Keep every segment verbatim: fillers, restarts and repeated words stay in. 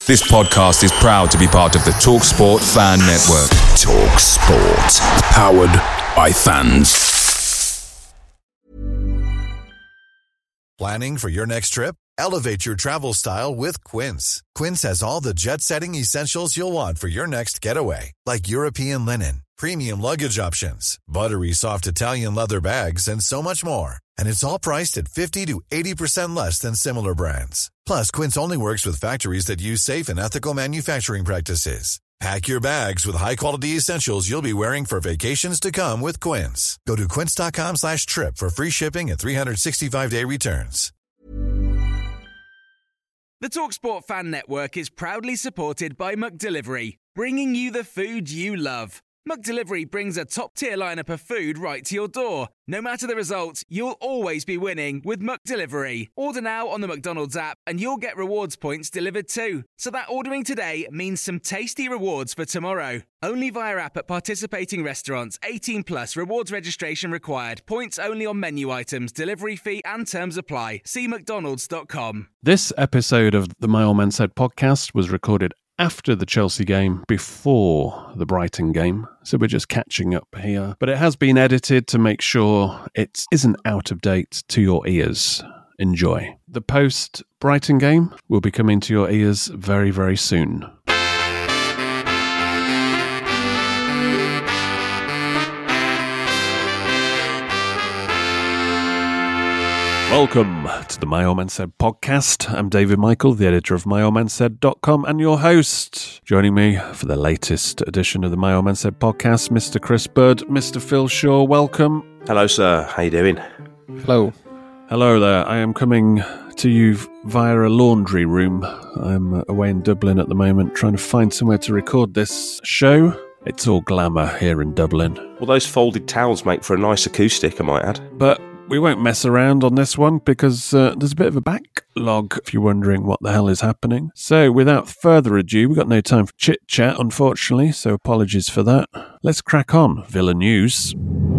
This podcast is proud to be part of the TalkSport Fan Network. TalkSport. Powered by fans. Planning for your next trip? Elevate your travel style with Quince. Quince has all the jet-setting essentials you'll want for your next getaway, like European linen, premium luggage options, buttery soft Italian leather bags, and so much more. And it's all priced at fifty to eighty percent less than similar brands. Plus, Quince only works with factories that use safe and ethical manufacturing practices. Pack your bags with high-quality essentials you'll be wearing for vacations to come with Quince. Go to quince.com slash trip for free shipping and three sixty-five day returns. The TalkSport Fan Network is proudly supported by McDelivery, bringing you the food you love. McDelivery brings a top-tier lineup of food right to your door. No matter the result, you'll always be winning with McDelivery. Order now on the McDonald's app and you'll get rewards points delivered too. So that ordering today means some tasty rewards for tomorrow. Only via app at participating restaurants. eighteen plus, rewards registration required. Points only on menu items, delivery fee and terms apply. See mcdonalds dot com. This episode of the My Old Man Said podcast was recorded after the Chelsea game, before the Brighton game, so we're just catching up here. But it has been edited to make sure it isn't out of date to your ears. Enjoy. The post-Brighton game will be coming to your ears very, very soon. Welcome to the My Old Man Said podcast. I'm David Michael, the editor of my old man said dot com and your host. Joining me for the latest edition of the My Old Man Said podcast, Mister Chris Bird, Mister Phil Shaw, welcome. Hello, sir. How you doing? Hello. Hello there. I am coming to you via a laundry room. I'm away in Dublin at the moment, trying to find somewhere to record this show. It's all glamour here in Dublin. Well, those folded towels make for a nice acoustic, I might add. But we won't mess around on this one because uh, there's a bit of a backlog if you're wondering what the hell is happening. So without further ado, we've got no time for chit-chat, unfortunately, so apologies for that. Let's crack on. Villa News.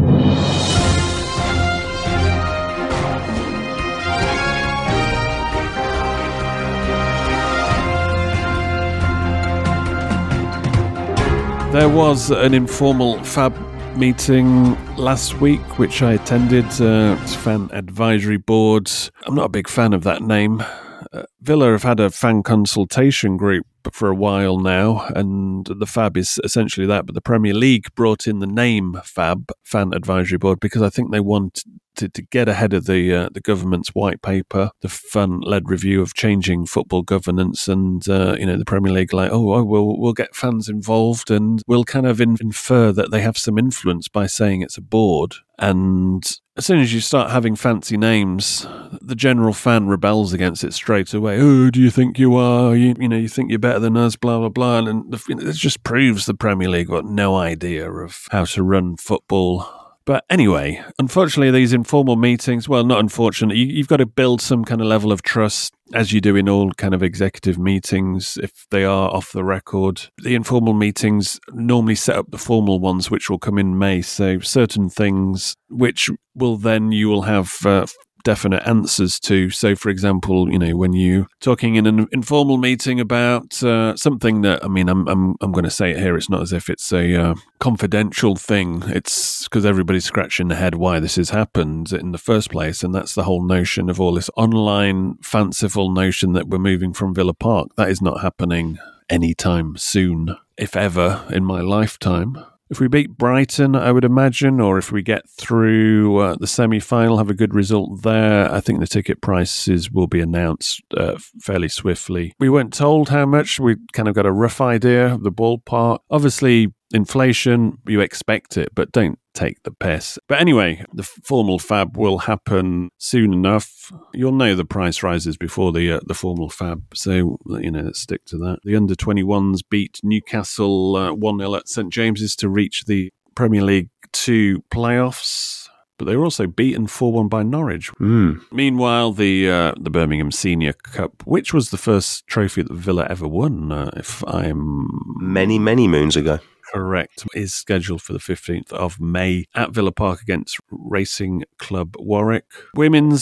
There was an informal Fab meeting last week, which I attended. Uh, it's Fan Advisory Board. I'm not a big fan of that name. Uh, Villa have had a fan consultation group for a while now, and the Fab is essentially that, but the Premier League brought in the name Fab, Fan Advisory Board, because I think they wanted to, to get ahead of the uh, the government's white paper, the fan-led review of changing football governance, and uh, you know the Premier League like, oh, oh we'll, we'll get fans involved, and we'll kind of in, infer that they have some influence by saying it's a board. And as soon as you start having fancy names, the general fan rebels against it straight away. Oh, do you think you are? You, you know, you think you're better than us, blah, blah, blah. And the, it just proves the Premier League got no idea of how to run football. But anyway, unfortunately, these informal meetings, well, not unfortunately, you, you've got to build some kind of level of trust, as you do in all kind of executive meetings, if they are off the record. The informal meetings normally set up the formal ones, which will come in May. So certain things which will then, you will have uh, definite answers to. So, for example, you know, when you're talking in an informal meeting about uh, something that, I mean, I'm I'm I'm going to say it here. It's not as if it's a uh, confidential thing. It's because everybody's scratching their head why this has happened in the first place, and that's the whole notion of all this online fanciful notion that we're moving from Villa Park. That is not happening anytime soon, if ever, in my lifetime. If we beat Brighton, I would imagine, or if we get through uh, the semi-final, have a good result there, I think the ticket prices will be announced uh, fairly swiftly. We weren't told how much. We kind of got a rough idea of the ballpark. Obviously, inflation, you expect it, but don't take the piss. But anyway, the formal Fab will happen soon enough. You'll know the price rises before the uh, the formal Fab, so, you know, let's stick to that. The under twenty-ones beat Newcastle uh, one nil at St James's to reach the Premier League two playoffs. But they were also beaten four one by Norwich. Mm. Meanwhile, the uh, the Birmingham Senior Cup, which was the first trophy that Villa ever won, uh, if I'm... Many, many moons ago. Correct, is scheduled for the fifteenth of May at Villa Park against Racing Club Warwick. Women's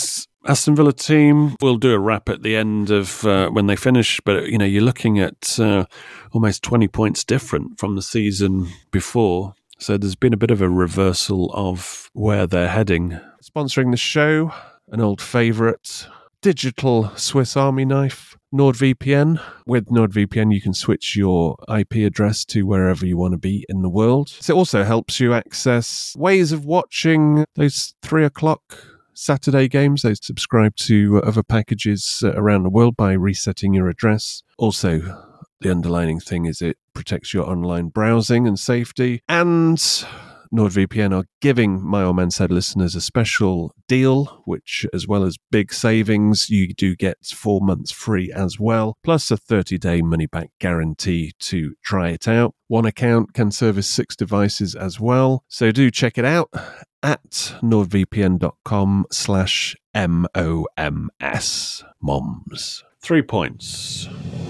Aston Villa team, we'll do a wrap at the end of uh, when they finish, but you know, you're looking at uh, almost twenty points different from the season before. So there's been a bit of a reversal of where they're heading. Sponsoring the show, an old favourite, digital Swiss Army knife, NordVPN. With NordVPN, you can switch your I P address to wherever you want to be in the world. So it also helps you access ways of watching those three o'clock Saturday games. They subscribe to other packages around the world by resetting your address. Also, the underlining thing is it protects your online browsing and safety. And NordVPN are giving My Old Man Said listeners a special deal, which, as well as big savings, you do get four months free as well, plus a thirty-day money-back guarantee to try it out. One account can service six devices as well, so do check it out at nordvpn.com slash M-O-M-S. Moms. Three points.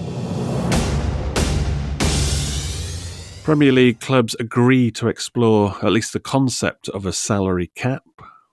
Premier League clubs agree to explore at least the concept of a salary cap.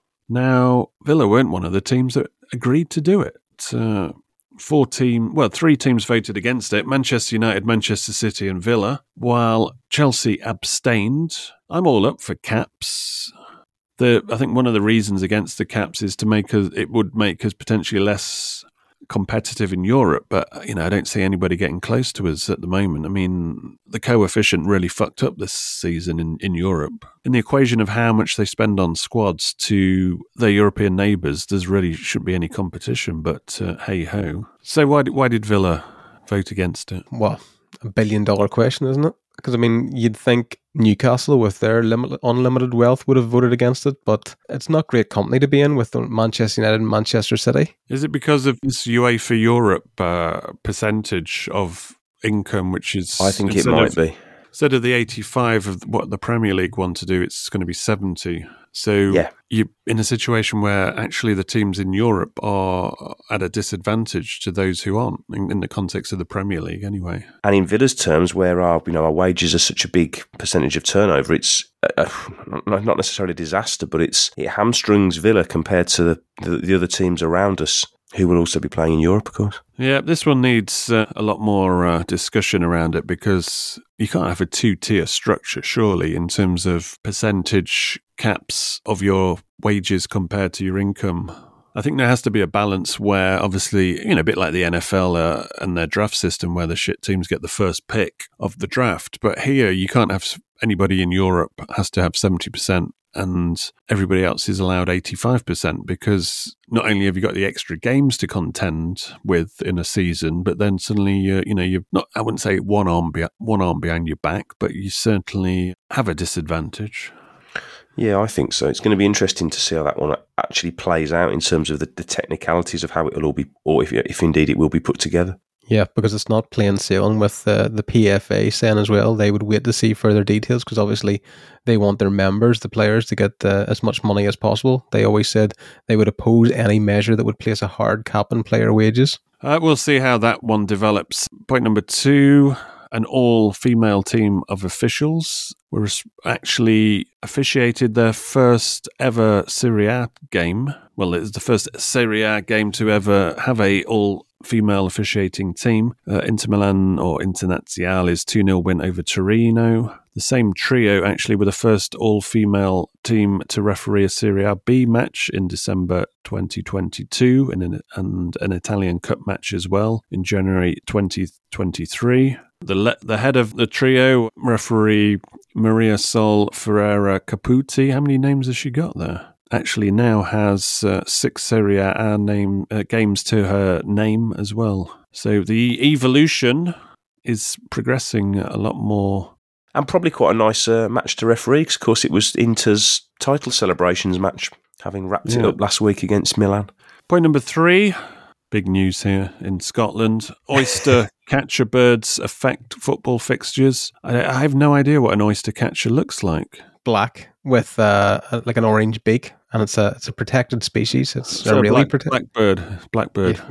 Now, Villa weren't one of the teams that agreed to do it. Uh, four team, well, three teams voted against it: Manchester United, Manchester City, and Villa. While Chelsea abstained. I'm all up for caps. The I think one of the reasons against the caps is to make us, it would make us potentially less competitive in Europe, but you know, I don't see anybody getting close to us at the moment. I mean, the coefficient really fucked up this season in, in Europe. In the equation of how much they spend on squads to their European neighbours, there's really shouldn't be any competition, but uh, hey-ho. So why, why did Villa vote against it? Well, a billion dollar question, isn't it? Because, I mean, you'd think Newcastle, with their limit, unlimited wealth, would have voted against it, but it's not great company to be in with Manchester United and Manchester City. Is it because of this UEFA Europe uh, percentage of income, which is... I think it might of, be. Instead of the eighty-five of what the Premier League want to do, it's going to be seventy. So yeah. you're in a situation where actually the teams in Europe are at a disadvantage to those who aren't, in, in the context of the Premier League anyway. And in Villa's terms, where our you know our wages are such a big percentage of turnover, it's uh, not necessarily a disaster, but it's it hamstrings Villa compared to the, the, the other teams around us, who will also be playing in Europe, of course. Yeah, this one needs uh, a lot more uh, discussion around it, because you can't have a two-tier structure, surely, in terms of percentage caps of your wages compared to your income. I think there has to be a balance where, obviously, you know, a bit like the N F L uh, and their draft system, where the shit teams get the first pick of the draft. But here, you can't have anybody in Europe has to have seventy percent. And everybody else is allowed eighty-five percent, because not only have you got the extra games to contend with in a season, but then suddenly, uh, you know, you've not, I wouldn't say one arm, be- one arm behind your back, but you certainly have a disadvantage. Yeah, I think so. It's going to be interesting to see how that one actually plays out in terms of the, the technicalities of how it will all be, or if, if indeed it will be put together. Yeah, because it's not plain sailing with uh, the P F A saying as well they would wait to see further details, because obviously they want their members, the players, to get uh, as much money as possible. They always said they would oppose any measure that would place a hard cap on player wages. Uh, we'll see how that one develops. Point number two, an all-female team of officials were actually officiated their first ever Serie A game. Well, it's the first Serie A game to ever have a all female officiating team. Uh, Inter Milan, or Internazionale's two nil win over Torino. The same trio actually were the first all-female team to referee a Serie A B match in December twenty twenty-two, and an, and an Italian Cup match as well in January twenty twenty-three. The le- the head of the trio, referee Maria Sol Ferreira Caputi, how many names has she got there? Actually now has uh, six Serie A name uh, games to her name as well. So the evolution is progressing a lot more. And probably quite a nice uh, match to referee, because of course it was Inter's title celebrations match, having wrapped yeah. it up last week against Milan. Point number three, big news here in Scotland. Oyster catcher birds affect football fixtures. I, I have no idea what an oyster catcher looks like. Black with uh, like an orange beak, and it's a it's a protected species. It's so a really black, protected blackbird. Blackbird.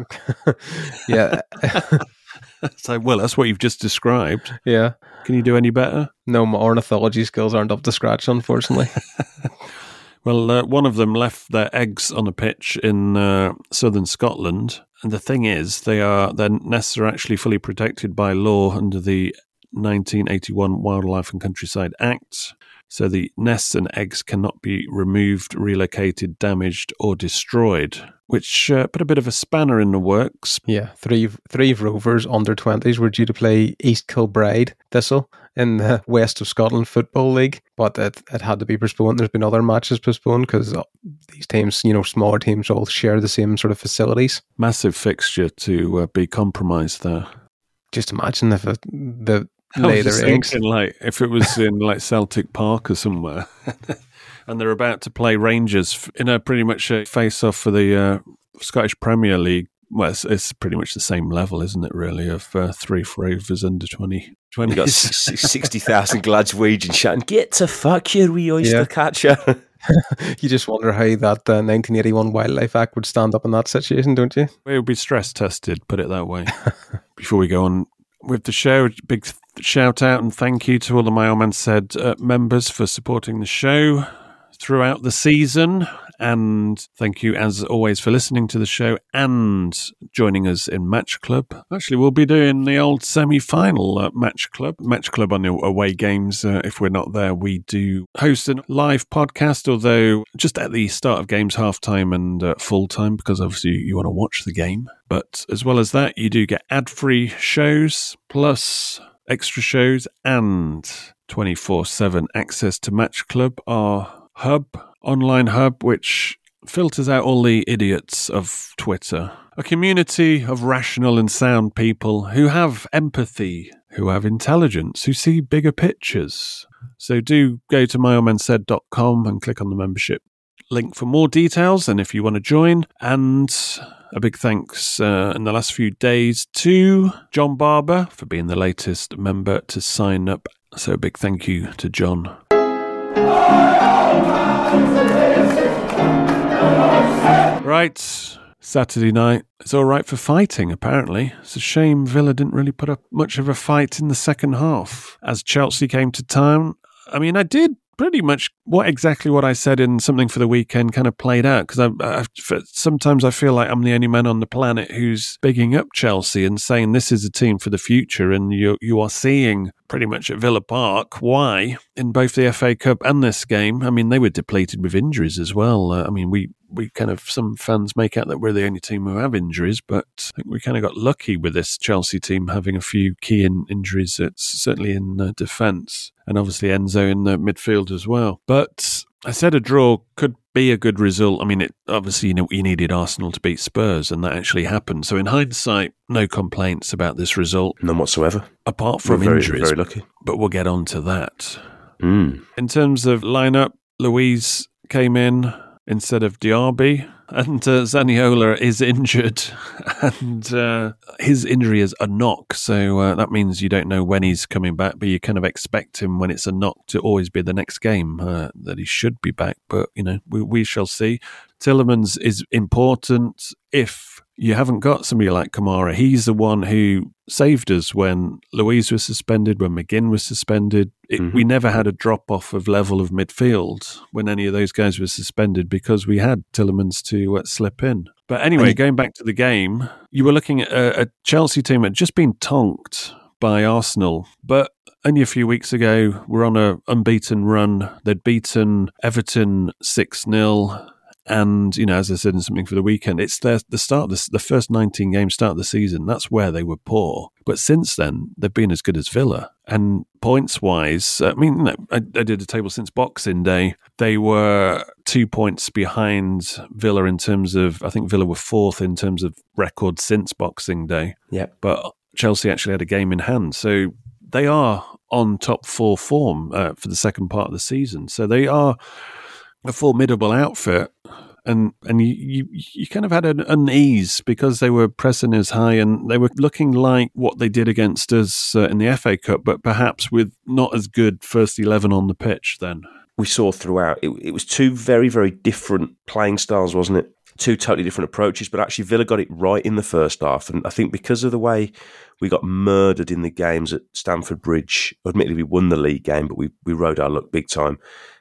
Yeah. yeah. So, well, that's what you've just described. Yeah. Can you do any better? No, my ornithology skills aren't up to scratch, unfortunately. Well, uh, one of them left their eggs on a pitch in uh, southern Scotland. And the thing is, they are their nests are actually fully protected by law under the nineteen eighty-one Wildlife and Countryside Act. So the nests and eggs cannot be removed, relocated, damaged or destroyed, which uh, put a bit of a spanner in the works. Yeah, three three Rovers under twenties were due to play East Kilbride Thistle in the West of Scotland Football League, but it, it had to be postponed. There's been other matches postponed because these teams, you know, smaller teams all share the same sort of facilities. Massive fixture to uh, be compromised there. Just imagine if it, the... I lay was just their eggs. thinking, like, if it was in like Celtic Park or somewhere, and they're about to play Rangers in a pretty much a face-off for the uh, Scottish Premier League. Well, it's, it's pretty much the same level, isn't it? Really, of uh, three Rovers under twenty. You got sixty thousand Glaswegians shouting, "Get to fuck your wee oyster Yeah. catcher!" You just wonder how that uh, nineteen eighty-one Wildlife Act would stand up in that situation, don't you? It would be stress tested, put it that way. Before we go on with the show, big shout out and thank you to all the My Old Man Said uh, members for supporting the show throughout the season. And thank you, as always, for listening to the show and joining us in Match Club. Actually, we'll be doing the old semi-final uh, Match Club. Match Club on the away games. Uh, if we're not there, we do host a live podcast, although just at the start of games, half-time and uh, full-time, because obviously you want to watch the game. But as well as that, you do get ad-free shows, plus extra shows and twenty-four seven access to Match Club, our hub, online hub, which filters out all the idiots of Twitter. A community of rational and sound people who have empathy, who have intelligence, who see bigger pictures. So do go to my old man said dot com and click on the membership link for more details, and if you want to join. And a big thanks uh, in the last few days to John Barber for being the latest member to sign up. So a big thank you to John. Right, Saturday night. It's all right for fighting, apparently. It's a shame Villa didn't really put up much of a fight in the second half. As Chelsea came to town, I mean, I did pretty much what exactly what I said in Something for the Weekend kind of played out, because I, I, sometimes I feel like I'm the only man on the planet who's bigging up Chelsea and saying this is a team for the future, and you you are seeing pretty much at Villa Park why in both the F A Cup and this game. I mean, they were depleted with injuries as well. Uh, I mean, we we kind of, some fans make out that we're the only team who have injuries, but I think we kind of got lucky with this Chelsea team having a few key in, injuries. It's certainly in uh, defence, and obviously Enzo in the midfield as well. But I said a draw could be a good result. I mean, it obviously, you know, you needed Arsenal to beat Spurs, and that actually happened. So in hindsight, no complaints about this result. None whatsoever. Apart from We're very, injuries. very lucky. But we'll get on to that. Mm. In terms of lineup, Luiz came in instead of Diaby, and uh, Zaniola is injured, and uh, his injury is a knock, so uh, that means you don't know when he's coming back, but you kind of expect him, when it's a knock, to always be the next game, uh, that he should be back, but, you know, we, we shall see. Tielemans is important if you haven't got somebody like Kamara. He's the one who saved us when Luiz was suspended, when McGinn was suspended. It, mm-hmm. We never had a drop-off of level of midfield when any of those guys were suspended, because we had Tielemans to uh, slip in. But anyway, going back to the game, you were looking at a, a Chelsea team that had just been tonked by Arsenal, but only a few weeks ago were on an unbeaten run. They'd beaten Everton six nil. And, you know, as I said in Something for the Weekend, it's their, the start of the, the first nineteen games start of the season. That's where they were poor. But since then, they've been as good as Villa. And points-wise, I mean, you know, I, I did a table since Boxing Day. They were two points behind Villa in terms of, I think Villa were fourth in terms of record since Boxing Day. Yeah. But Chelsea actually had a game in hand. So they are on top four form uh, for the second part of the season. So they are a formidable outfit, and and you, you you kind of had an unease because they were pressing as high, and they were looking like what they did against us uh, in the F A Cup, but perhaps with not as good first eleven on the pitch then. We saw throughout, it, it was two very, very different playing styles, wasn't it? Two totally different approaches, but actually Villa got it right in the first half, and I think because of the way we got murdered in the games at Stamford Bridge, admittedly we won the league game, but we, we rode our luck big time.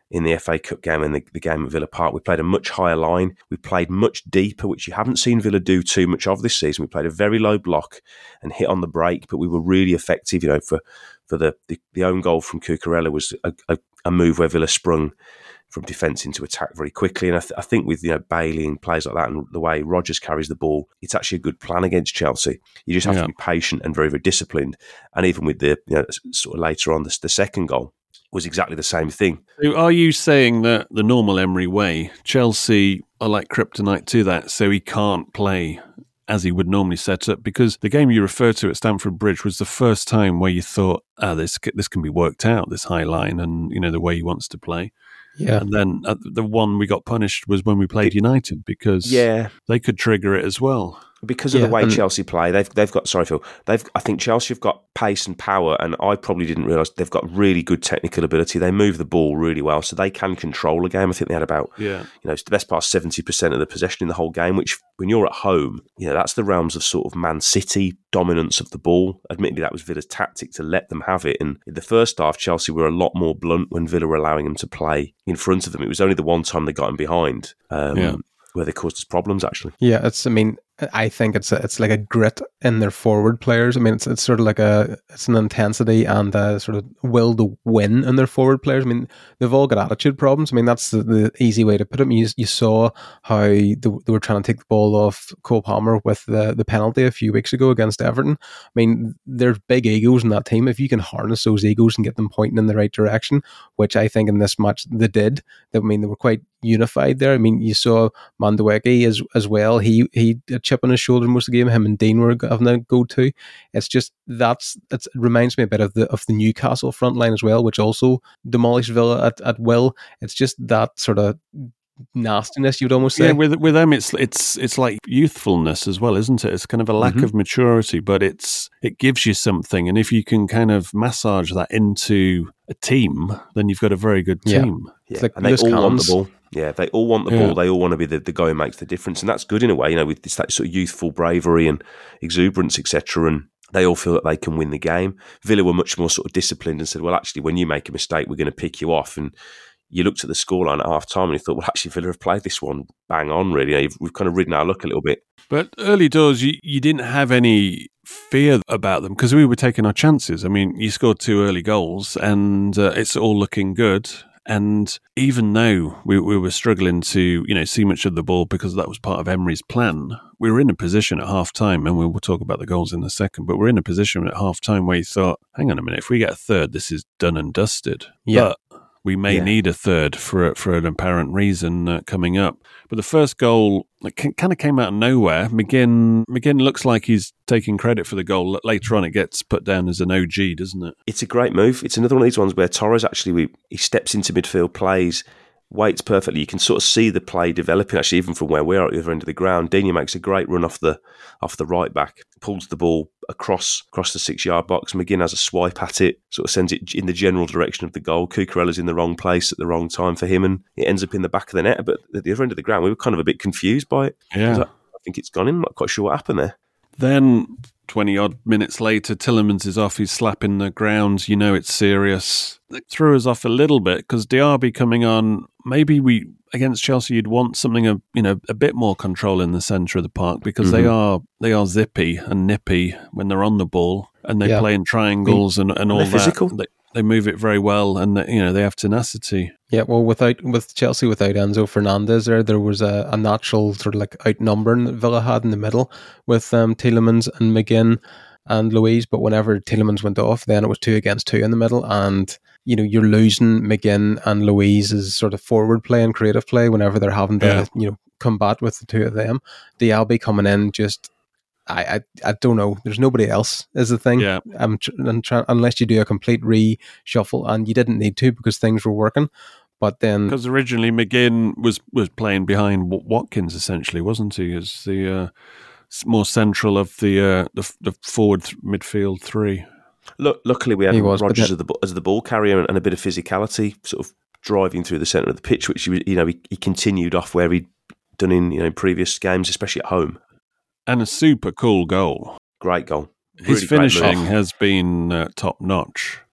in the F A Cup game and the, the game at Villa Park. We played a much higher line. We played much deeper, which you haven't seen Villa do too much of this season. We played a very low block and hit on the break, but we were really effective. You know, for for the the, the own goal from Cucurella was a, a, a move where Villa sprung from defence into attack very quickly. And I, th- I think with, you know, Bailey and players like that and the way Rodgers carries the ball, it's actually a good plan against Chelsea. You just have yeah. to be patient and very, very disciplined. And even with the, you know, sort of later on, the, the second goal was exactly the same thing. So are you saying that the normal Emery way, Chelsea are like kryptonite to that, so he can't play as he would normally set up? Because the game you refer to at Stamford Bridge was the first time where you thought, ah, oh, this this can be worked out, this high line and, you know, the way he wants to play. Yeah, and then uh, the one we got punished was when we played United because yeah. they could trigger it as well. Because of yeah, the way Chelsea play, they've they've got sorry Phil, they've I think Chelsea have got pace and power, and I probably didn't realise they've got really good technical ability. They move the ball really well, so they can control a game. I think they had about yeah. you know, it's the best part seventy percent of the possession in the whole game, which when you're at home, you know, that's the realms of sort of Man City dominance of the ball. Admittedly, that was Villa's tactic to let them have it. And in the first half, Chelsea were a lot more blunt when Villa were allowing them to play in front of them. It was only the one time they got them behind. Um, yeah. where they caused us problems, actually. Yeah, it's, I mean, I think it's a, it's like a grit in their forward players. I mean, it's it's sort of like a, it's an intensity and a sort of will to win in their forward players. I mean, they've all got attitude problems. I mean, that's the, the easy way to put it. I mean, you, you saw how they, they were trying to take the ball off Cole Palmer with the, the penalty a few weeks ago against Everton. I mean, there's big egos in that team. If you can harness those egos and get them pointing in the right direction, which I think in this match they did, I mean, they were quite unified there. I mean, you saw Madueke as as well. He he had a chip on his shoulder most of the game. Him and Dean were having a go to. It's just that's it's, it reminds me a bit of the of the Newcastle front line as well, which also demolished Villa at, at will. It's just that sort of nastiness, you'd almost say. Yeah, with with them, it's it's it's like youthfulness as well, isn't it? It's kind of a lack mm-hmm. of maturity, but it's it gives you something, and if you can kind of massage that into a team, then you've got a very good team. Yeah, yeah. Like and they all counts. want the ball. Yeah, they all want the yeah. ball. They all want to be the, the guy who makes the difference, and that's good in a way. You know, with this that sort of youthful bravery and exuberance, et cetera. And they all feel that they can win the game. Villa were much more sort of disciplined and said, "Well, actually, when you make a mistake, we're going to pick you off." And you looked at the scoreline at half time and you thought, well, actually, Villa have played this one bang on, really. You know, we've kind of ridden our luck a little bit. But early doors, you, you didn't have any fear about them because we were taking our chances. I mean, you scored two early goals and uh, it's all looking good. And even though we, we were struggling to, you know, see much of the ball because that was part of Emery's plan, we were in a position at half time, and we'll, we'll talk about the goals in a second, but we're in a position at half time where you thought, hang on a minute, if we get a third, this is done and dusted. Yeah. But we may yeah. need a third for for an apparent reason uh, coming up. But the first goal like, kind of came out of nowhere. McGinn McGinn looks like he's taking credit for the goal. Later on, it gets put down as an O G, doesn't it? It's a great move. It's another one of these ones where Torres actually we, he steps into midfield, plays, waits perfectly. You can sort of see the play developing, actually, even from where we are at the other end of the ground. Digne makes a great run off the off the right back, pulls the ball across across the six-yard box. McGinn has a swipe at it, sort of sends it in the general direction of the goal. Cucurella's in the wrong place at the wrong time for him, and it ends up in the back of the net. But at the other end of the ground, we were kind of a bit confused by it. Yeah. I, like, I think it's gone in. I'm not quite sure what happened there. Then twenty-odd minutes later, Tielemans is off. He's slapping the ground. You know it's serious. It threw us off a little bit because Diaby coming on, maybe we, against Chelsea, you'd want something, of, you know, a bit more control in the centre of the park because mm-hmm. they are they are zippy and nippy when they're on the ball and they yeah. play in triangles and, and all they're that. Physical. They, they move it very well and, you know, they have tenacity. Yeah, well, without with Chelsea, without Enzo Fernandez there, there was a, a natural sort of like outnumbering that Villa had in the middle with um, Tielemans and McGinn and Luiz. But whenever Tielemans went off, then it was two against two in the middle. And, you know, you're losing McGinn and Luiz's sort of forward play and creative play whenever they're having to, yeah. you know, combat with the two of them. Diaby coming in just... I, I I don't know. There's nobody else is the thing. Yeah. I'm, tr- I'm try- unless you do a complete reshuffle, and you didn't need to because things were working. But then, because originally McGinn was, was playing behind Watkins essentially, wasn't he? As the uh, more central of the uh, the, the forward th- midfield three. Look, luckily we had was, Rodgers as the as the ball carrier and, and a bit of physicality, sort of driving through the centre of the pitch, which you know he, he continued off where he'd done in you know in previous games, especially at home. And a super cool goal. Great goal. His really finishing has been uh, top notch.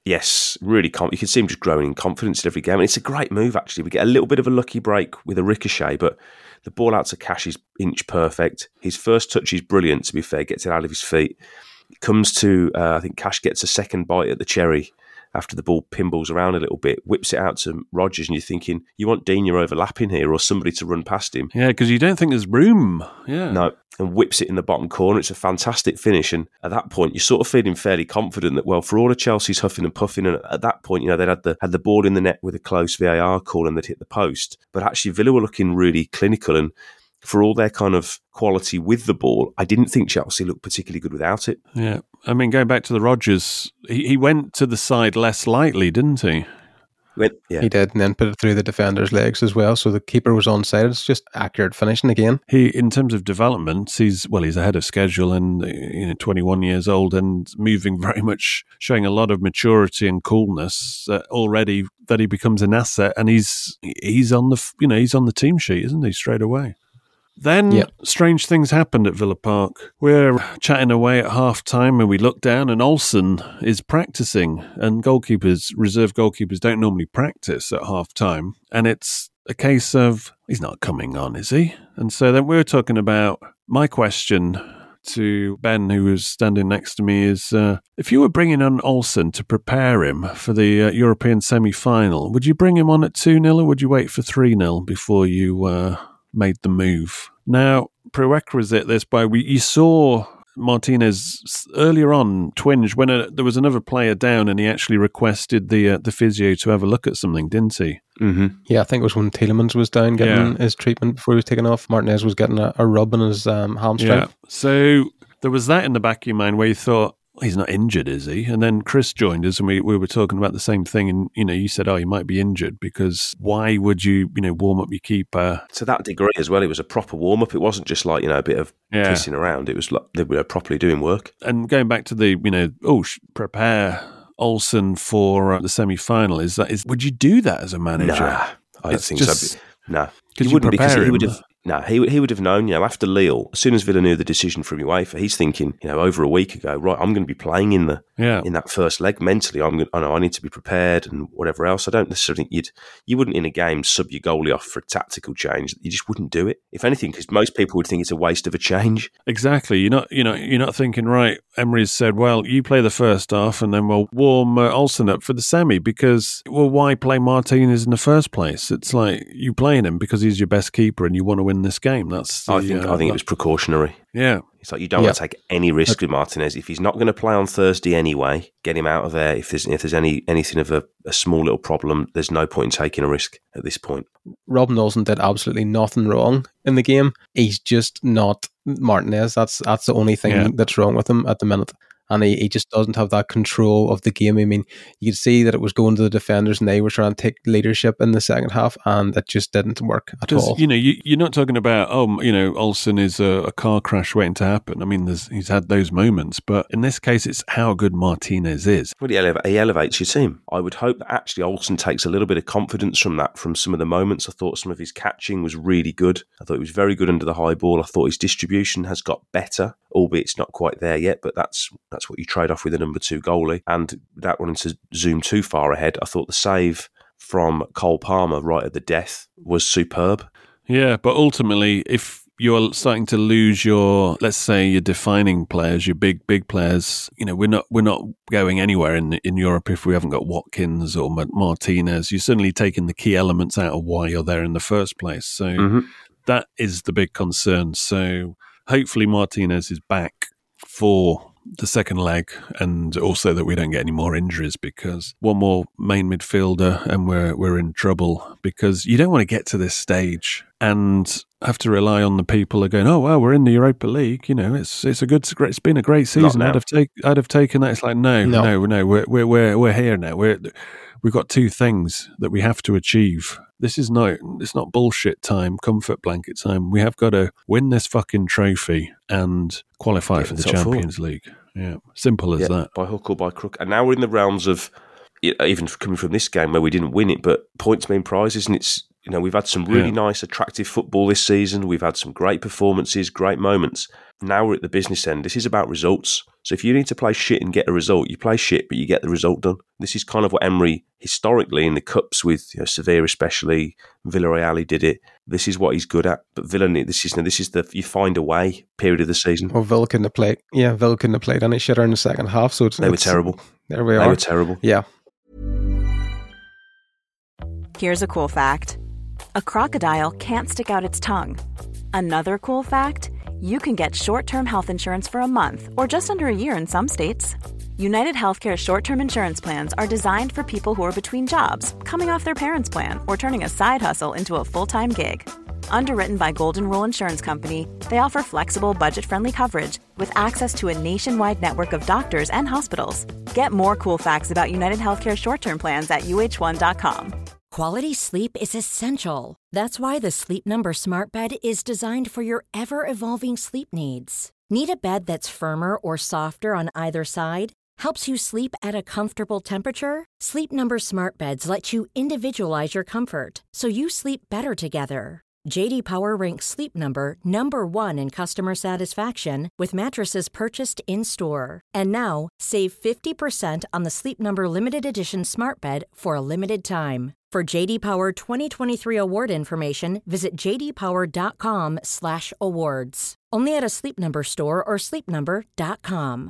Yes, really. Com- you can see him just growing in confidence in every game. And it's a great move, actually. We get a little bit of a lucky break with a ricochet, but the ball out to Cash is inch perfect. His first touch is brilliant, to be fair, gets it out of his feet. It comes to, uh, I think Cash gets a second bite at the cherry after the ball pinballs around a little bit, whips it out to Rodgers, and you're thinking, you want Digne overlapping here or somebody to run past him. Yeah, because you don't think there's room. Yeah. No, and whips it in the bottom corner. It's a fantastic finish. And at that point, you're sort of feeling fairly confident that, well, for all of Chelsea's huffing and puffing, and at that point, you know, they'd had the, had the ball in the net with a close V A R call and they'd hit the post. But actually, Villa were looking really clinical, and for all their kind of quality with the ball, I didn't think Chelsea looked particularly good without it. Yeah. I mean, going back to the Rodgers, he, he went to the side less lightly, didn't he? Went, yeah. He did, and then put it through the defender's legs as well. So the keeper was onside. It's just accurate finishing again. He, in terms of development, he's well, he's ahead of schedule, and you know, twenty-one years old, and moving very much, showing a lot of maturity and coolness uh, already. That he becomes an asset, and he's he's on the you know he's on the team sheet, isn't he? Straight away. Then yep. Strange things happened at Villa Park. We're chatting away at half time and we look down and Olsen is practicing, and goalkeepers, reserve goalkeepers don't normally practice at half time. And it's a case of, he's not coming on, is he? And so then we were talking about, my question to Ben, who was standing next to me, is uh, if you were bringing on Olsen to prepare him for the uh, European semi-final, would you bring him on at two nil or would you wait for three nil before you... Uh, made the move? Now, prerequisite this by we you saw Martinez earlier on twinge when a, there was another player down, and he actually requested the uh, the physio to have a look at something, didn't he? Mm-hmm. Yeah, I think it was when Tielemans was down getting yeah. his treatment before he was taken off. Martinez was getting a, a rub in his um, hamstring. Yeah. So there was that in the back of your mind where you thought, he's not injured, is he? And then Chris joined us and we, we were talking about the same thing. And, you know, you said, oh, he might be injured, because why would you, you know, warm up your keeper? To that degree as well, it was a proper warm up. It wasn't just like, you know, a bit of yeah. pissing around. It was like they were properly doing work. And going back to the, you know, oh, prepare Olsen for uh, the semi-final, is that, is, would you do that as a manager? Nah, I don't it's think just, so. No. Could you, you wouldn't, because he would have... No, he he would have known, you know, after Lille, as soon as Villa knew the decision from UEFA, he's thinking, you know, over a week ago, right, I'm going to be playing in the yeah. in that first leg mentally. I'm going, I know I need to be prepared and whatever else. I don't necessarily think you'd you wouldn't in a game sub your goalie off for a tactical change. You just wouldn't do it. If anything, because most people would think it's a waste of a change. Exactly. You're not, you know, you're not thinking, right, Emery's said, well, you play the first half and then we'll warm uh, Olsen up for the semi, because, well, why play Martinez in the first place? It's like you playing him because he's your best keeper and you want to win this game. That's The, I think uh, I think it was precautionary. Yeah. It's like you don't yeah. want to take any risk with Martinez. If he's not going to play on Thursday anyway, get him out of there. If there's if there's any anything of a, a small little problem, there's no point in taking a risk at this point. Robin Olsen did absolutely nothing wrong in the game. He's just not Martinez. That's that's the only thing yeah. that's wrong with him at the minute. And he, he just doesn't have that control of the game. I mean, you could see that it was going to the defenders and they were trying to take leadership in the second half, and it just didn't work at all. You know, you, you're not talking about, oh, you know, Olsen is a, a car crash waiting to happen. I mean, there's, he's had those moments, but in this case, it's how good Martinez is. Well, he, eleva- he elevates your team. I would hope that actually Olsen takes a little bit of confidence from that, from some of the moments. I thought some of his catching was really good. I thought he was very good under the high ball. I thought his distribution has got better, albeit it's not quite there yet, but that's that's what you trade off with a number two goalie. And without wanting to zoom too far ahead, I thought the save from Cole Palmer right at the death was superb. Yeah, but ultimately, if you're starting to lose your, let's say, your defining players, your big, big players, you know, we're not we're not going anywhere in in Europe if we haven't got Watkins or Martinez. You're certainly taking the key elements out of why you're there in the first place. So mm-hmm. that is the big concern. So hopefully Martinez is back for the second leg, and also that we don't get any more injuries, because one more main midfielder and we're we're in trouble, because you don't want to get to this stage and have to rely on the people who are going, oh well, we're in the Europa League, you know, it's it's a good it's been a great season. I'd have take I'd have taken that. It's like no, no, no, no we're we're we're we're here now. We're we've got two things that we have to achieve. This is not, it's not bullshit time, comfort blanket time. We have got to win this fucking trophy and qualify Get for the Champions four. League. Yeah, simple as yeah, that. By hook or by crook. And now we're in the realms of, even coming from this game where we didn't win it, but points mean prizes. And it's, you know, we've had some really yeah. nice, attractive football this season. We've had some great performances, great moments. Now we're at the business end. This is about results. So if you need to play shit and get a result, you play shit, but you get the result done. This is kind of what Emery, historically, in the Cups with you know, Sevilla especially, Villarreal, he did it. This is what he's good at. But Villa, this is, this is the, you find a way period of the season. Well, Villa couldn't have played, yeah, Villa couldn't have played any shitter in the second half. So it's, They were it's, terrible. There we They are. were terrible. Yeah. Here's a cool fact. A crocodile can't stick out its tongue. Another cool fact, you can get short-term health insurance for a month or just under a year in some states. United Healthcare short-term insurance plans are designed for people who are between jobs, coming off their parents' plan, or turning a side hustle into a full-time gig. Underwritten by Golden Rule Insurance Company, they offer flexible, budget-friendly coverage with access to a nationwide network of doctors and hospitals. Get more cool facts about United Healthcare short-term plans at U H one dot com. Quality sleep is essential. That's why the Sleep Number Smart Bed is designed for your ever-evolving sleep needs. Need a bed that's firmer or softer on either side? Helps you sleep at a comfortable temperature? Sleep Number Smart Beds let you individualize your comfort so you sleep better together. J D Power ranks Sleep Number number one in customer satisfaction with mattresses purchased in-store. And now, save fifty percent on the Sleep Number Limited Edition Smart Bed for a limited time. For J D Power twenty twenty-three award information, visit j d power dot com slash awards. Only at a Sleep Number store or sleep number dot com.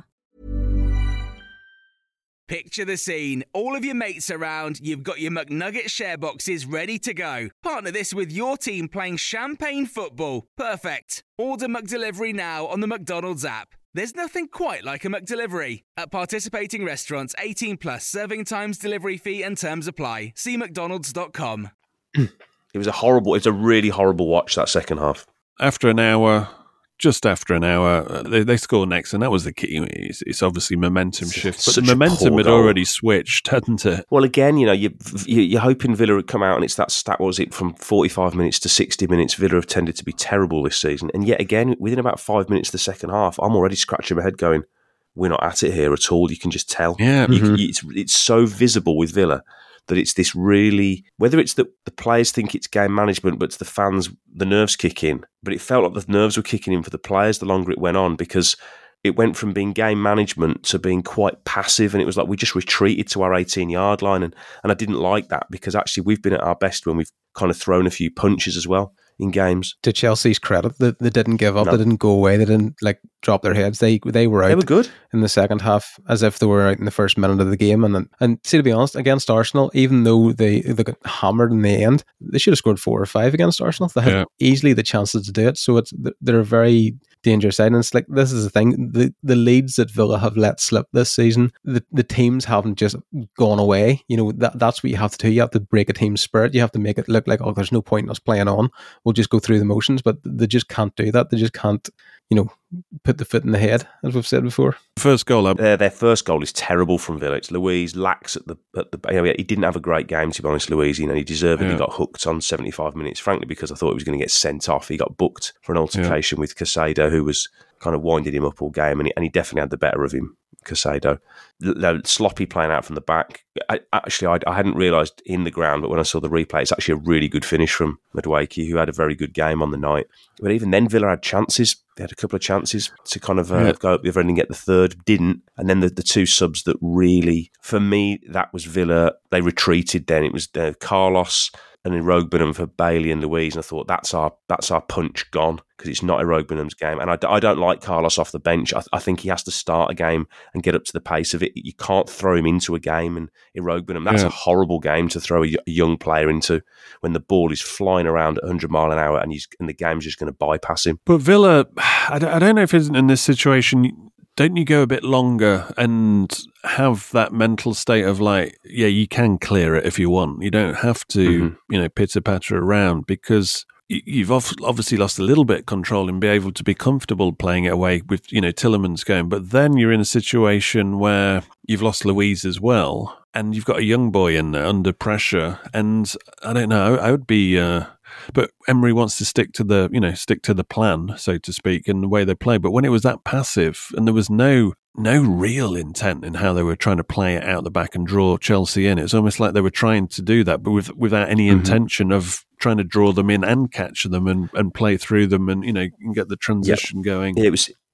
Picture the scene. All of your mates around, you've got your McNugget share boxes ready to go. Partner this with your team playing champagne football. Perfect. Order McDelivery now on the McDonald's app. There's nothing quite like a McDelivery. At participating restaurants, eighteen plus, serving times, delivery fee and terms apply. See mcdonalds dot com. It was a horrible, it was a really horrible watch, that second half. After an hour, just after an hour, uh, they, they score next, and that was the key. It's, it's obviously momentum shift, but the Such a momentum poor had goal. already switched, hadn't it? Well, again, you know, you, you, you're hoping Villa would come out and it's that stat, what was it, from forty-five minutes to sixty minutes. Villa have tended to be terrible this season. And yet again, within about five minutes of the second half, I'm already scratching my head going, we're not at it here at all. You can just tell. Yeah. You, Mm-hmm. you- it's, it's so visible with Villa that it's this really, whether it's that the players think it's game management, but to the fans, the nerves kick in. But it felt like the nerves were kicking in for the players the longer it went on, because it went from being game management to being quite passive, and it was like we just retreated to our eighteen-yard line, and, and I didn't like that, because actually we've been at our best when we've kind of thrown a few punches as well in games. To Chelsea's credit, they, they didn't give up. No. They didn't go away. They didn't like drop their heads. They they were out They were good. in the second half as if they were out in the first minute of the game. And then, and see, to be honest, against Arsenal, even though they they got hammered in the end, they should have scored four or five against Arsenal. They had Yeah. easily the chances to do it. So it's they're a very dangerous side. And it's like, this is the thing: the the leads that Villa have let slip this season, the the teams haven't just gone away. You know, that that's what you have to do. You have to break a team's spirit. You have to make it look like, oh, there's no point in us playing on. We'll just go through the motions. But they just can't do that. They just can't, you know, put the foot in the head, as we've said before. First goal, I, Their, their first goal is terrible from Villa. It's Luiz lacks at the at the. You know, he didn't have a great game, to be honest. Luiz, you know, he deservedly Yeah. got hooked on seventy-five minutes. Frankly, because I thought he was going to get sent off. He got booked for an altercation with Casado, who was kind of winding him up all game, and he, and he definitely had the better of him. Casado, L- sloppy playing out from the back. I, actually, I, I hadn't realised in the ground, but when I saw the replay, it's actually a really good finish from Madueke, who had a very good game on the night. But even then, Villa had chances. They had a couple of chances to kind of uh, Yeah. go up the other end and get the third. Didn't. And then the, the two subs that really, for me, that was Villa. They retreated then. It was uh, Carlos and then Rogbenham for Bailey and Luiz. And I thought, that's our that's our punch gone, because it's not Rogbenham's game. And I, I don't like Carlos off the bench. I, I think he has to start a game and get up to the pace of it. You can't throw him into a game. And Rogbenham, that's Yeah. a horrible game to throw a, y- a young player into when the ball is flying around at one hundred mile an hour and, he's, and the game's just going to bypass him. But Villa, I don't, I don't know if it's in this situation, don't you go a bit longer and have that mental state of like, yeah, you can clear it if you want. You don't have to, Mhm. you know, pitter-patter around, because y- you've ob- obviously lost a little bit of control and be able to be comfortable playing it away with, you know, Tillemans going. But then you're in a situation where you've lost Luiz as well, and you've got a young boy in there under pressure. And I don't know, I would be... Uh, But Emery wants to stick to the, you know, stick to the plan, so to speak, in the way they play. But when it was that passive, and there was no no real intent in how they were trying to play it out the back and draw Chelsea in, it's almost like they were trying to do that, but with, without any Mm-hmm. intention of trying to draw them in and catch them and, and play through them, and, you know, and get the transition going. It was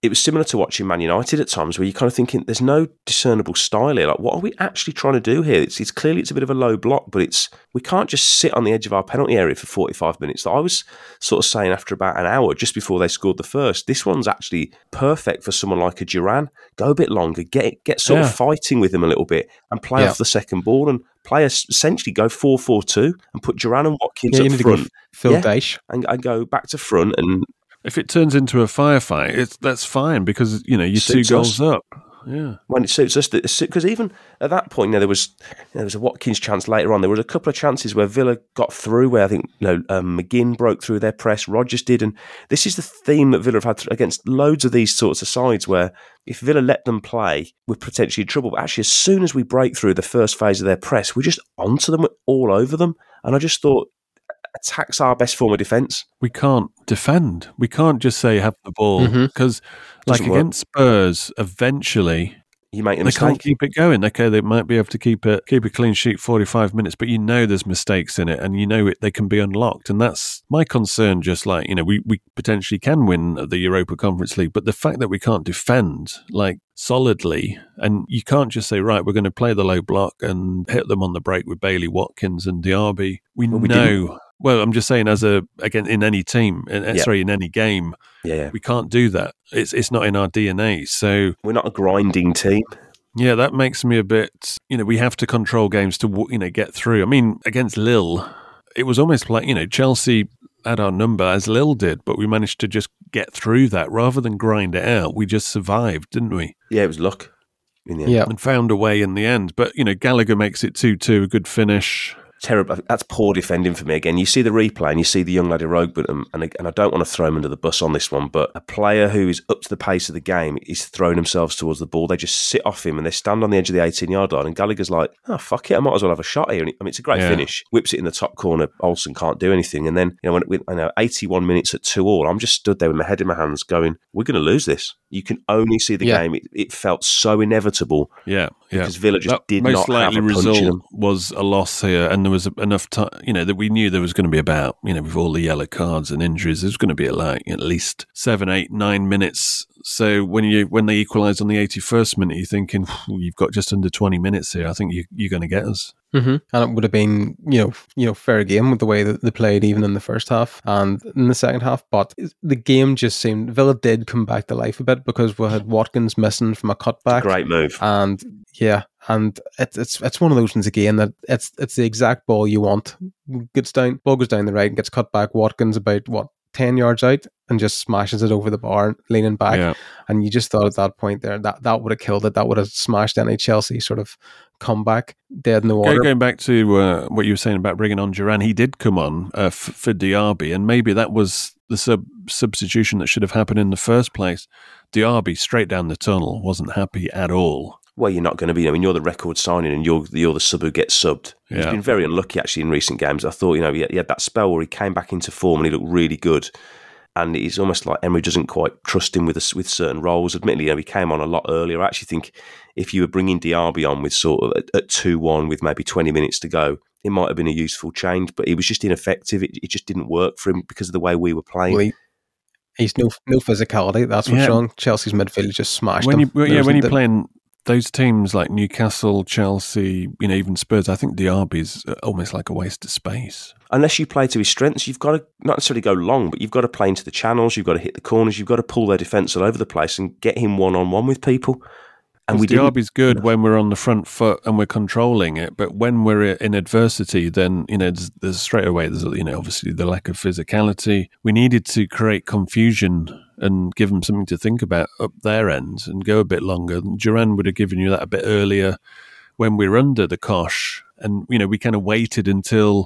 it was similar to watching Man United at times, where you're kind of thinking, there's no discernible style here. Like, what are we actually trying to do here? It's, it's clearly it's a bit of a low block, but it's we can't just sit on the edge of our penalty area for forty-five minutes. Like I was sort of saying after about an hour, just before they scored the first, this one's actually perfect for someone like a Duran. Go a bit longer, get get sort Yeah. of fighting with him a little bit, and play Yeah. off the second ball, and play us essentially go four four two and put Duran and Watkins Yeah, you up need to go front, Phil Yeah. Dyche. and, and go back to front and. If it turns into a firefight, it's that's fine because you know you're two Suits goals us. up. Yeah. When it suits us, because even at that point, you know, there was you know, there was a Watkins chance later on. There was a couple of chances where Villa got through, where I think you know um, McGinn broke through their press, Rodgers did, and this is the theme that Villa have had against loads of these sorts of sides, where if Villa let them play, we're potentially in trouble. But actually, as soon as we break through the first phase of their press, we're just onto them, we're all over them, and I just thought attack's our best form of defence. We can't defend. We can't just say have the ball Mhm. because, like Doesn't work. against Spurs, eventually You make a they mistake. can't keep it going. Okay, they might be able to keep it keep a clean sheet forty-five minutes, but you know there's mistakes in it, and you know it, they can be unlocked. And that's my concern. Just like you know, we we potentially can win the Europa Conference League, but the fact that we can't defend like solidly, and you can't just say right, we're going to play the low block and hit them on the break with Bailey, Watkins, and Diaby. We Well, we know. Well, I'm just saying, as a again in any team, in, Yeah. sorry, in any game, Yeah, yeah. we can't do that. It's it's not in our D N A. So We're not a grinding team. yeah, that makes me a bit. You know, we have to control games to w- you know get through. I mean, against Lille, it was almost like you know Chelsea had our number as Lille did, but we managed to just get through that rather than grind it out. We just survived, didn't we? Yeah, it was luck in the end. Yeah. And found a way in the end. But you know, Gallagher makes it two two, a good finish. Terrible. That's poor defending for me again. You see the replay and you see the young lad Irogbottom, and and I don't want to throw him under the bus on this one, but a player who is up to the pace of the game is throwing themselves towards the ball. They just sit off him and they stand on the edge of the eighteen-yard line, and Gallagher's like, oh, fuck it, I might as well have a shot here. And it, I mean, it's a great Yeah. finish. Whips it in the top corner. Olsen can't do anything. And then, you know, when with, I know, eighty-one minutes at two all, I'm just stood there with my head in my hands going, we're going to lose this. You can only see the Yeah. game. It, it felt so inevitable Yeah, yeah. because Villa just That did most not have likely a punch in result them. was a loss here, and there was enough time. You know that we knew there was going to be about you know with all the yellow cards and injuries, there's going to be like at least seven, eight, nine minutes. So when you when they equalised on the eighty-first minute, you're thinking you've got just under twenty minutes here. I think you, you're going to get us. Mm-hmm. And it would have been, you know, you know, fair game with the way that they played, even in the first half and in the second half. But the game just seemed Villa did come back to life a bit because we had Watkins missing from a cutback. Great move. And yeah, and it's it's it's one of those ones again that it's it's the exact ball you want. Gets down, ball goes down the right and gets cut back. Watkins about what ten yards out and just smashes it over the bar, leaning back. Yeah. And you just thought at that point there that that would have killed it. That would have smashed any Chelsea sort of comeback dead in the water. Go- Going back to uh, what you were saying about bringing on Duran, he did come on uh, f- for Diaby, and maybe that was the sub- substitution that should have happened in the first place. Diaby, straight down the tunnel, wasn't happy at all. Well, you're not going to be. I mean, you're the record signing and you're, you're the sub who gets subbed. He's Yeah. been very unlucky, actually, in recent games. I thought, you know, he had, he had that spell where he came back into form and he looked really good. And it's almost like Emery doesn't quite trust him with a, with certain roles. Admittedly, you know, he came on a lot earlier. I actually think if you were bringing Diaby on with sort of at, at two one with maybe twenty minutes to go, it might have been a useful change. But he was just ineffective. It, it just didn't work for him because of the way we were playing. Well, he, he's no no physicality. That's what's Yeah. wrong. Chelsea's midfield just smashed When him. you, yeah, There when was- you're playing those teams like Newcastle, Chelsea, you know, even Spurs, I think Diaby's almost like a waste of space. Unless you play to his strengths, you've got to not necessarily go long, but you've got to play into the channels, you've got to hit the corners, you've got to pull their defence all over the place and get him one-on-one with people. And we didn't. Diaby's good when we're on the front foot and we're controlling it, but when we're in adversity, then you know there's, there's straight away there's you know obviously the lack of physicality. We needed to create confusion and give them something to think about up their end and go a bit longer. Duran would have given you that a bit earlier when we were under the cosh, and you know we kind of waited until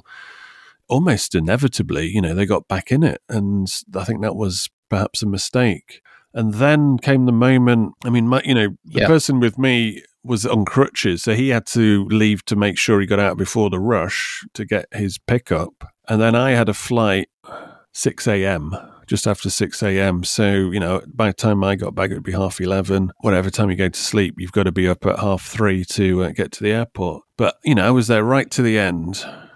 almost inevitably, you know, they got back in it, and I think that was perhaps a mistake. And then came the moment, I mean, my, you know, the Yeah. person with me was on crutches, so he had to leave to make sure he got out before the rush to get his pickup. And then I had a flight six a.m., just after six a.m. So, you know, by the time I got back, it would be half eleven. Whatever time you go to sleep, you've got to be up at half three to uh, get to the airport. But, you know, I was there right to the end.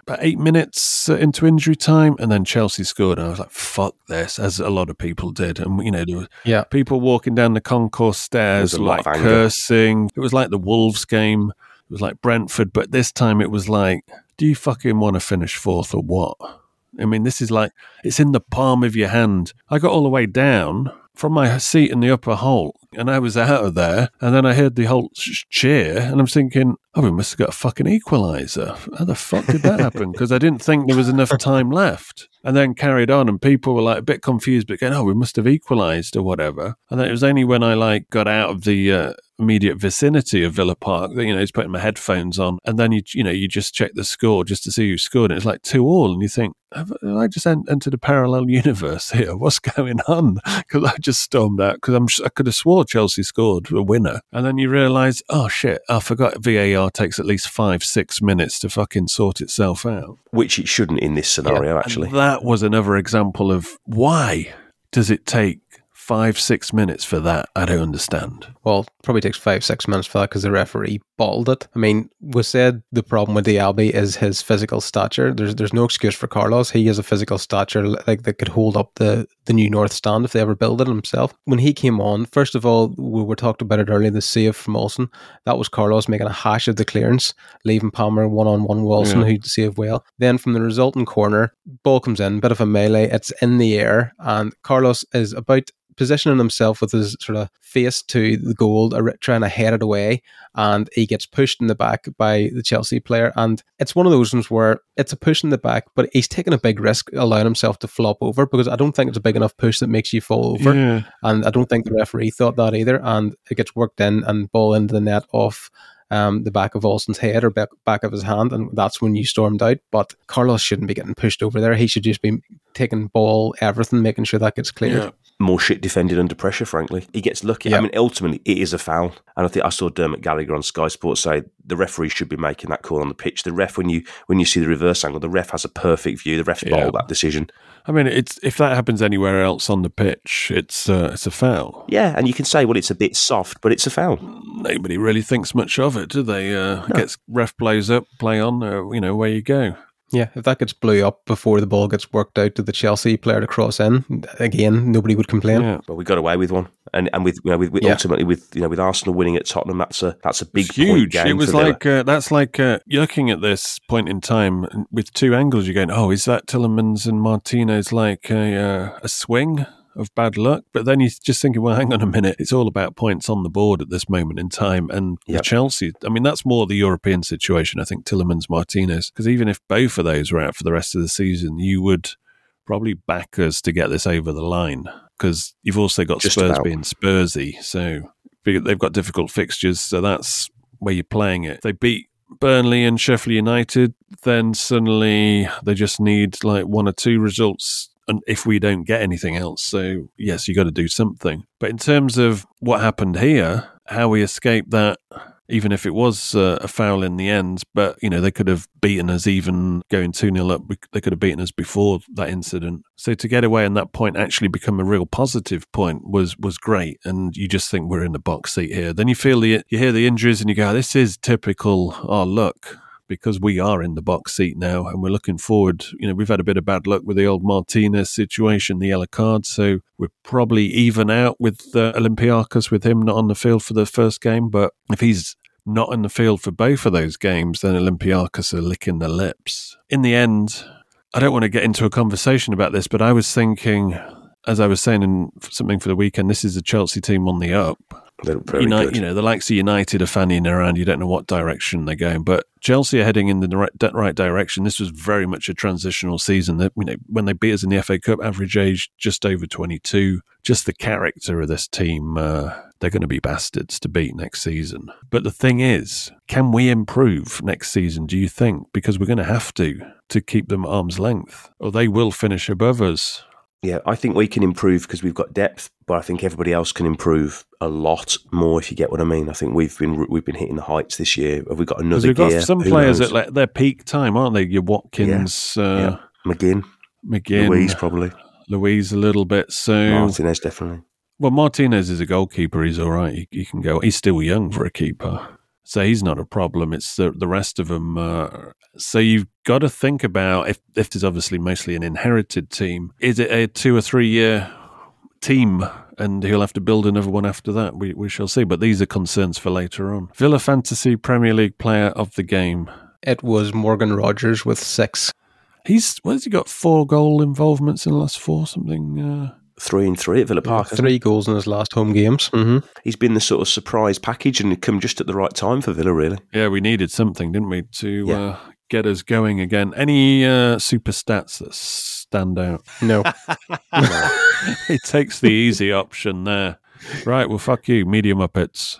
about eight minutes uh, into injury time, and then Chelsea scored. And I was like, fuck this, as a lot of people did. And, you know, there were yeah. people walking down the concourse stairs, like cursing. It was like the Wolves game. It was like Brentford. But this time it was like, do you fucking want to finish fourth or what? I mean, this is like, it's in the palm of your hand. I got all the way down from my seat in the upper hole, and I was out of there, and then I heard the whole sh- cheer, and I'm thinking, oh, we must have got a fucking equaliser. How the fuck did that happen? Because I didn't think there was enough time left. And then carried on, and people were like a bit confused, but going, oh, we must have equalised or whatever. And then it was only when I like got out of the uh, immediate vicinity of Villa Park that, you know, I was putting my headphones on, and then you you know you just check the score just to see who scored, and it's like two all, and you think, have, have I just en- entered a parallel universe here? What's going on? Because I just stormed out because I'm I could have swore Chelsea scored a winner, and then you realise, oh shit, I forgot V A R takes at least five six minutes to fucking sort itself out, which it shouldn't in this scenario. Yeah, actually, and that was another example of why does it take five, six minutes for that? I don't understand. Well, probably takes five, six minutes for that because the referee balled it. I mean, we said the problem with Diaby is his physical stature. There's there's no excuse for Carlos. He has a physical stature like that could hold up the, the new North Stand if they ever build it himself. When he came on, first of all, we were talked about it earlier, the save from Olsen. That was Carlos making a hash of the clearance, leaving Palmer one-on-one with Olsen, yeah. who saved well. Then from the resulting corner, ball comes in, bit of a melee, it's in the air, and Carlos is about positioning himself with his sort of face to the goal, trying to head it away, and he gets pushed in the back by the Chelsea player. And it's one of those ones where it's a push in the back, but he's taking a big risk allowing himself to flop over, because I don't think it's a big enough push that makes you fall over. Yeah. And I don't think the referee thought that either. And it gets worked in and ball into the net off Um, the back of Olsen's head or back, back of his hand, and that's when you stormed out. But Carlos shouldn't be getting pushed over there. He should just be taking ball, everything, making sure that gets cleared. Yeah. More shit defended under pressure, frankly. He gets lucky. Yeah. I mean, ultimately, it is a foul. And I think I saw Dermot Gallagher on Sky Sports say the referee should be making that call on the pitch. The ref, when you when you see the reverse angle, the ref has a perfect view. The ref yeah. bowled that decision. I mean, it's if that happens anywhere else on the pitch, it's uh, it's a foul. Yeah, and you can say, well, it's a bit soft, but it's a foul. Nobody really thinks much of it, do they? Uh, no. Gets ref plays up, play on, uh, you know, where you go. Yeah, if that gets blew up before the ball gets worked out to the Chelsea player to cross in, again, nobody would complain. Yeah. But we got away with one, and and with you know with, with yeah. ultimately with you know with Arsenal winning at Tottenham, that's a that's a big it's huge. Point game it was for like uh, that's like uh, you're looking at this point in time with two angles. You're going, oh, is that Tielemans and Martinez like a uh, a swing of bad luck? But then you're just thinking, well, hang on a minute, it's all about points on the board at this moment in time. And yep. Chelsea, I mean, that's more the European situation, I think, Tielemans, Martinez, because even if both of those were out for the rest of the season, you would probably back us to get this over the line, because you've also got just Spurs about. being Spursy, so they've got difficult fixtures, so that's where you're playing it. They beat Burnley and Sheffield United, then suddenly they just need like one or two results, and if we don't get anything else. So yes, you got to do something. But in terms of what happened here, how we escaped that, even if it was uh, a foul in the end, but you know, they could have beaten us even going two nil up. They could have beaten us before that incident. So to get away on that point, actually become a real positive point, was was great. And you just think we're in the box seat here. Then you feel the you hear the injuries and you go, this is typical our luck, because we are in the box seat now and we're looking forward. You know, we've had a bit of bad luck with the old Martinez situation, the yellow card, so we're probably even out with uh, Olympiacos with him not on the field for the first game. But if he's not on the field for both of those games, then Olympiacos are licking their lips. In the end, I don't want to get into a conversation about this, but I was thinking, as I was saying in something for the weekend, this is a Chelsea team on the up. They're very United, good. You know, the likes of United are fanning around. You don't know what direction they're going, but Chelsea are heading in the right, right direction. This was very much a transitional season. That, you know, when they beat us in the F A Cup, average age just over twenty-two. Just the character of this team, uh, they're going to be bastards to beat next season. But the thing is, can we improve next season, do you think? Because we're going to have to, to keep them at arm's length, or they will finish above us. Yeah, I think we can improve because we've got depth, but I think everybody else can improve a lot more, if you get what I mean. I think we've been we've been hitting the heights this year. Have we got another we've got gear? Some Who players knows? at like their peak time, aren't they? Your Watkins, yeah. Uh, yeah. McGinn, McGinn, Louise probably, Louise a little bit. So Martinez definitely. Well, Martinez is a goalkeeper. He's all right. He, he can go. He's still young for a keeper. So he's not a problem. It's the, the rest of them. Uh, so you've got to think about, if, if there's obviously mostly an inherited team, is it a two or three year team? And he'll have to build another one after that. We we shall see. But these are concerns for later on. Villa Fantasy Premier League player of the game. It was Morgan Rogers with six. He's, what has he got? Four goal involvements in the last four, something? Uh, Three and three at Villa Park. Yeah, three goals in his last home games. Mm-hmm. He's been the sort of surprise package and come just at the right time for Villa, really. Yeah, we needed something, didn't we, to yeah. uh, get us going again. Any uh, super stats that stand out? No. no. He takes the easy option there. Right, well, fuck you, Media Muppets.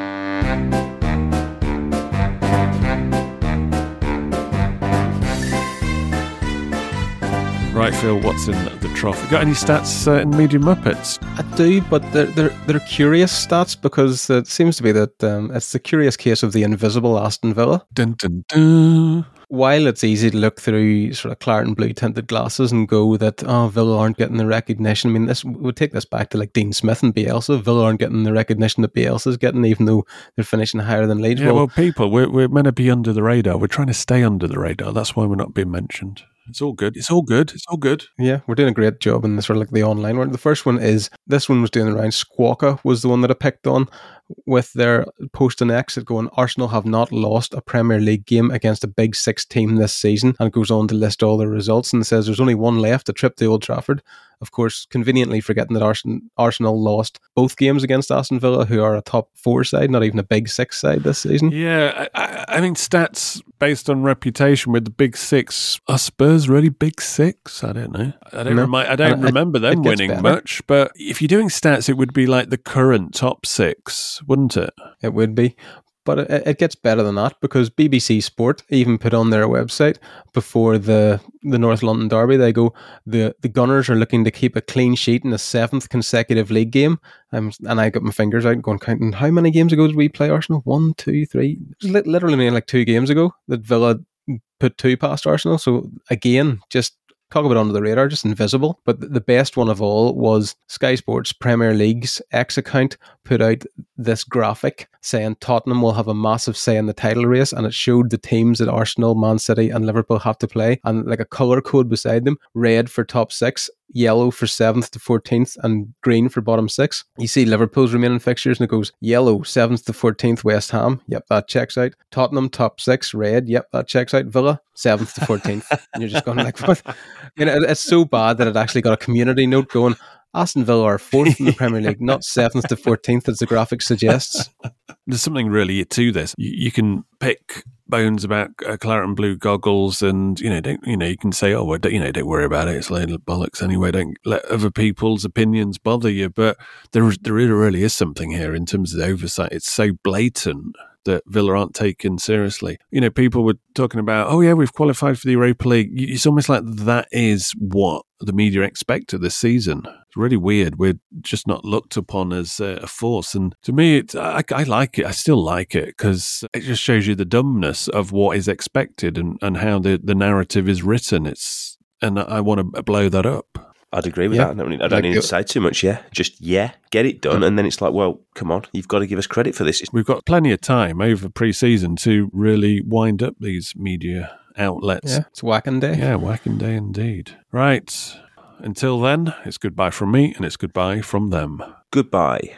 Right, Phil, what's in the trough? You got any stats uh, in Media Muppets? I do, but they're, they're, they're curious stats because it seems to be that um, it's the curious case of the invisible Aston Villa. Dun, dun, dun. While it's easy to look through sort of claret and blue tinted glasses and go that, oh, Villa aren't getting the recognition. I mean, this would take this back to like Dean Smith and Bielsa. Villa aren't getting the recognition that Bielsa's getting, even though they're finishing higher than Leeds. Yeah, well, well people, we're, we're meant to be under the radar. We're trying to stay under the radar. That's why we're not being mentioned. It's all good. It's all good. It's all good. Yeah, we're doing a great job in the sort of like the online one. The first one is, this one was doing the round. Squawka was the one that I picked on with their post and exit going, Arsenal have not lost a Premier League game against a Big Six team this season, and goes on to list all the results and says there's only one left, a trip to Old Trafford. Of course, conveniently forgetting that Arsenal, Arsenal lost both games against Aston Villa, who are a top four side, not even a Big Six side this season. Yeah, I, I mean, stats based on reputation with the Big Six. Are Spurs really Big Six? I don't know. I don't, no. remi- I don't and remember it, them it winning better. much, but if you're doing stats, it would be like the current top six, wouldn't it? It would be. But it, it gets better than that, because B B C Sport even put on their website before the, the North London derby, they go, the, the Gunners are looking to keep a clean sheet in the seventh consecutive league game. Um, and I got my fingers out going, counting how many games ago did we play Arsenal? One, two, three. It was literally only like two games ago that Villa put two past Arsenal. So again, just talk about under the radar, just invisible. But the best one of all was Sky Sports Premier League's X account put out this graphic saying Tottenham will have a massive say in the title race, and it showed the teams that Arsenal, Man City and Liverpool have to play, and like a colour code beside them, red for top six, yellow for seventh to fourteenth, and green for bottom six. You see Liverpool's remaining fixtures and it goes yellow, seventh to fourteenth, West Ham, yep, that checks out. Tottenham, top six, red, yep, that checks out. Villa, seventh to fourteenth. And you're just going like, what? You know, it's so bad that it actually got a community note going, Aston Villa are fourth in the Premier League, not seventh to fourteenth, as the graphic suggests. There's something really to this. You, you can pick bones about uh, claret and blue goggles, and you know, don't you know, you can say, oh, well, don't, you know, don't worry about it. It's little bollocks anyway. Don't let other people's opinions bother you. But there, there really is something here in terms of the oversight. It's so blatant that Villa aren't taken seriously. You know, people were talking about, oh yeah, we've qualified for the Europa League. It's almost like that is what the media expect of this season. It's really weird. We're just not looked upon as a force. And to me, it's, I, I like it. I still like it because it just shows you the dumbness of what is expected and, and how the, the narrative is written. It's and I want to blow that up. I'd agree with yeah. that. I don't, need, I don't like need to say too much, yeah. Just, yeah, get it done. And then it's like, well, come on, you've got to give us credit for this. It's- We've got plenty of time over pre-season to really wind up these media outlets. Yeah, it's whacking day. Yeah, whacking day indeed. Right. Until then, it's goodbye from me and it's goodbye from them. Goodbye.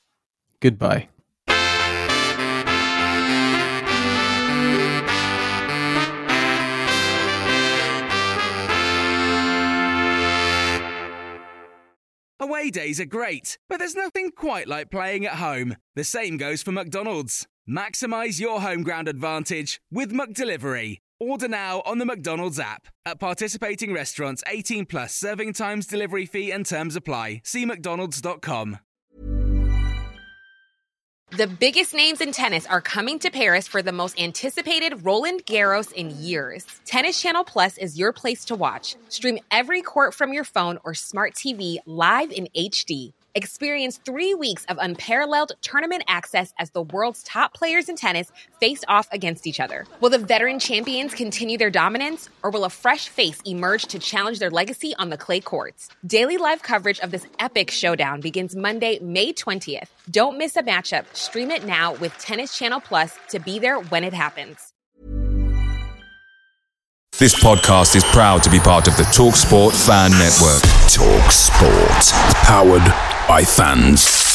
Goodbye. Away days are great, but there's nothing quite like playing at home. The same goes for McDonald's. Maximise your home ground advantage with McDelivery. Order now on the McDonald's app. At participating restaurants, eighteen plus, serving times, delivery fee and terms apply. See mcdonalds dot com. The biggest names in tennis are coming to Paris for the most anticipated Roland Garros in years. Tennis Channel Plus is your place to watch. Stream every court from your phone or smart T V live in H D. Experience three weeks of unparalleled tournament access as the world's top players in tennis face off against each other. Will the veteran champions continue their dominance, or will a fresh face emerge to challenge their legacy on the clay courts? Daily live coverage of this epic showdown begins Monday, May twentieth. Don't miss a matchup. Stream it now with Tennis Channel Plus to be there when it happens. This podcast is proud to be part of the TalkSport Fan Network. TalkSport. Powered by fans.